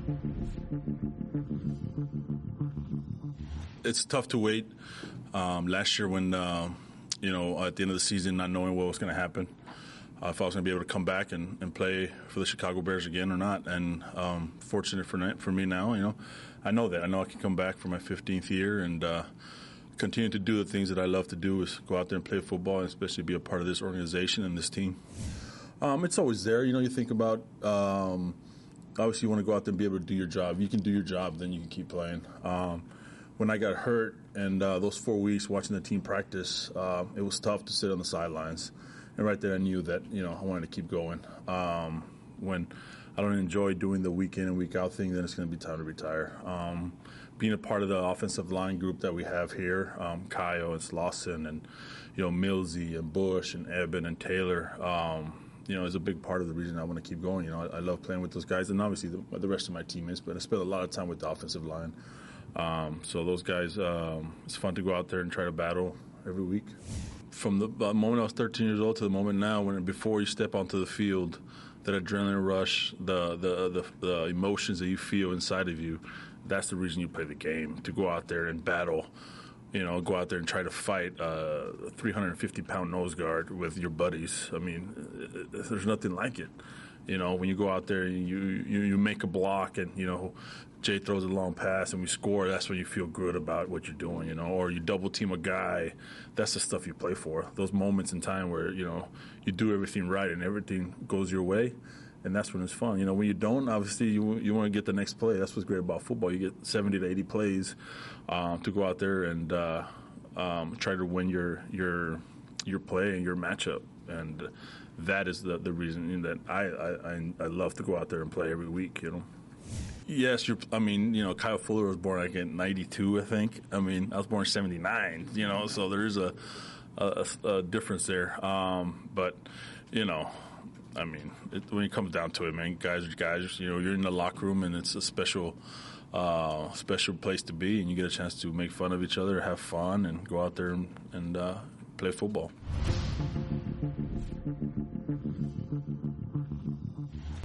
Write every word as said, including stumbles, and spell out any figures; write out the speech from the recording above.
It's tough to wait. Um, last year when, uh, you know, at the end of the season, not knowing what was going to happen, uh, if I was going to be able to come back and, and play for the Chicago Bears again or not. And um, fortunate for for me now, you know, I know that. I know I can come back for my fifteenth year and uh, continue to do the things that I love to do, is go out there and play football, and especially be a part of this organization and this team. Um, it's always there. You know, you think about, um, obviously you want to go out there and be able to do your job. You can do your job, then you can keep playing. Um, when I got hurt and uh, those four weeks watching the team practice, uh, it was tough to sit on the sidelines. And right there I knew that, you know, I wanted to keep going. Um, when I don't enjoy doing the week in and week out thing, then it's going to be time to retire. Um, being a part of the offensive line group that we have here, um, Kyle and Slauson and, you know, Millsy and Bush and Eben and Taylor, um, you know, is a big part of the reason I want to keep going. You know, I, I love playing with those guys, and obviously the, the rest of my teammates, but I spent a lot of time with the offensive line. Um, so those guys, um, it's fun to go out there and try to battle every week. From the moment I was thirteen years old to the moment now, when before you step onto the field, that adrenaline rush, the, the the the emotions that you feel inside of you, that's the reason you play the game, to go out there and battle. You know, go out there and try to fight a three hundred fifty pound nose guard with your buddies. I mean, there's nothing like it. You know, when you go out there and you, you, you make a block and, you know, Jay throws a long pass and we score, that's when you feel good about what you're doing, you know, or you double team a guy. That's the stuff you play for. Those moments in time where, you know, you do everything right and everything goes your way, and that's when it's fun. You know, when you don't, obviously you you want to get the next play. That's what's great about football. You get seventy to eighty plays um, to go out there and uh, um, try to win your your your play and your matchup. And that is the the reason that I, I I love to go out there and play every week, you know. Yes, you're, I mean, you know, Kyle Fuller was born like in ninety-two, I think. I mean, I was born in seventy-nine, you know, so there's a a, a difference there. Um, but, you know, I mean, it, when it comes down to it, man, guys are guys. You know, you're in the locker room, and it's a special, uh, special place to be, and you get a chance to make fun of each other, have fun, and go out there and, and uh, play football.